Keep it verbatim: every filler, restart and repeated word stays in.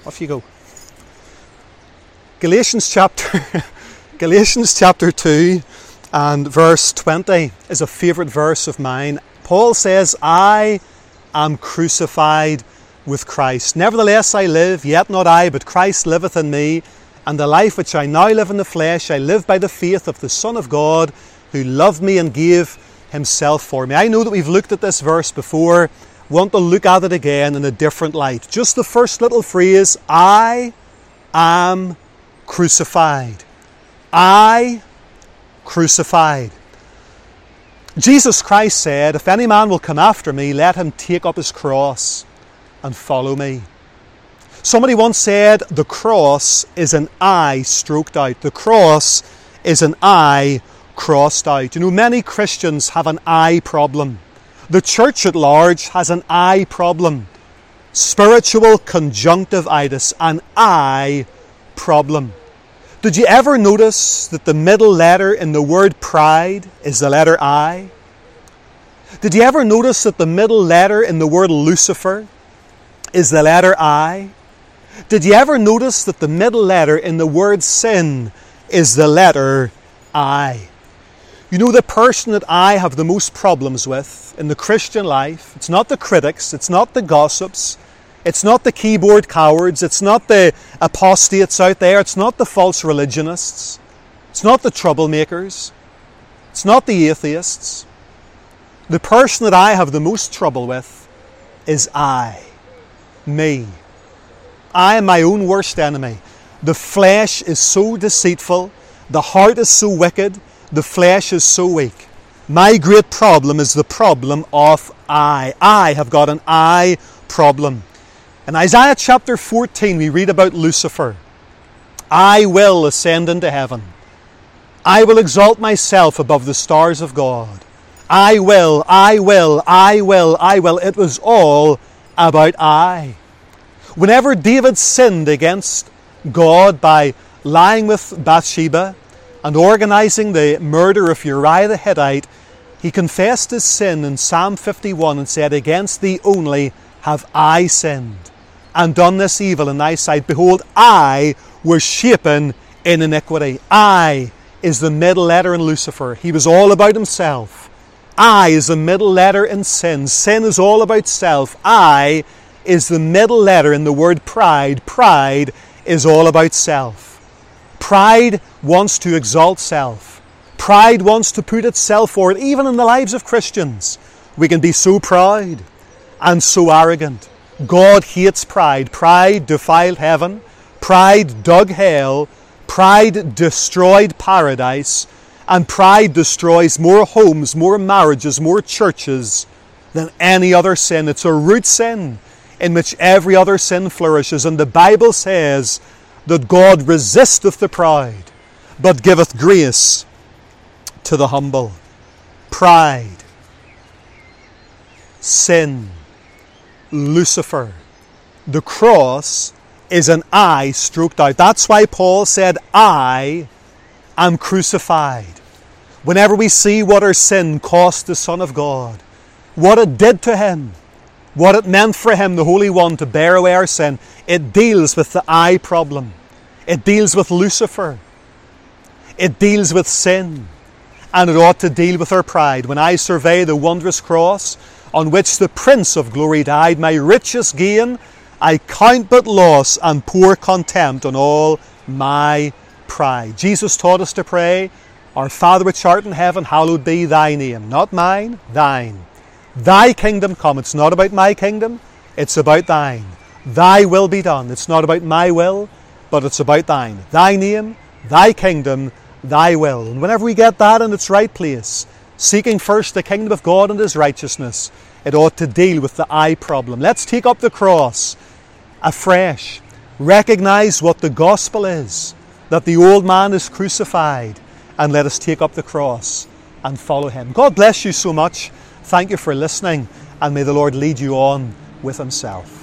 Off you go. Galatians chapter, Galatians chapter two and verse twenty is a favourite verse of mine. Paul says, I am crucified with Christ. Nevertheless I live, yet not I, but Christ liveth in me. And the life which I now live in the flesh, I live by the faith of the Son of God, who loved me and gave himself for me. I know that we've looked at this verse before. Want to look at it again in a different light. Just the first little phrase, I am crucified. I crucified. Jesus Christ said, if any man will come after me, let him take up his cross and follow me. Somebody once said, the cross is an I stroked out. The cross is an I crossed out. You know, many Christians have an I problem. The church at large has an I problem. Spiritual conjunctivitis, an I problem. Did you ever notice that the middle letter in the word pride is the letter I? Did you ever notice that the middle letter in the word Lucifer is the letter I? Did you ever notice that the middle letter in the word sin is the letter I? You know, the person that I have the most problems with in the Christian life, it's not the critics, it's not the gossips, it's not the keyboard cowards, it's not the apostates out there, it's not the false religionists, it's not the troublemakers, it's not the atheists. The person that I have the most trouble with is I, me. I am my own worst enemy. The flesh is so deceitful, the heart is so wicked, the flesh is so weak. My great problem is the problem of I. I have got an I problem. In Isaiah chapter fourteen, we read about Lucifer. I will ascend into heaven. I will exalt myself above the stars of God. I will, I will, I will, I will. It was all about I. Whenever David sinned against God by lying with Bathsheba and organising the murder of Uriah the Hittite, he confessed his sin in Psalm fifty-one and said, against thee only have I sinned and done this evil in thy sight. Behold, I was shapen in iniquity. I is the middle letter in Lucifer. He was all about himself. I is the middle letter in sin. Sin is all about self. I is the middle letter in the word pride. Pride is all about self. Pride wants to exalt self. Pride wants to put itself forward. Even in the lives of Christians, we can be so proud and so arrogant. God hates pride. Pride defiled heaven. Pride dug hell. Pride destroyed paradise. And pride destroys more homes, more marriages, more churches than any other sin. It's a root sin in which every other sin flourishes. And the Bible says that God resisteth the proud, but giveth grace to the humble. Pride, sin, Lucifer. The cross is an I stroked out. That's why Paul said, I am crucified. Whenever we see what our sin cost the Son of God, what it did to him, what it meant for him, the Holy One, to bear away our sin, it deals with the I problem. It deals with Lucifer. It deals with sin. And it ought to deal with our pride. When I survey the wondrous cross on which the Prince of Glory died, my richest gain I count but loss and pour contempt on all my pride. Jesus taught us to pray, Our Father which art in heaven, hallowed be thy name. Not mine, thine. Thy kingdom come. It's not about my kingdom, it's about thine. Thy will be done. It's not about my will, but it's about thine. Thy name, thy kingdom, thy will. And whenever we get that in its right place, seeking first the kingdom of God and his righteousness, it ought to deal with the I problem. Let's take up the cross afresh. Recognize what the gospel is, that the old man is crucified, and let us take up the cross and follow him. God bless you so much. Thank you for listening, and may the Lord lead you on with himself.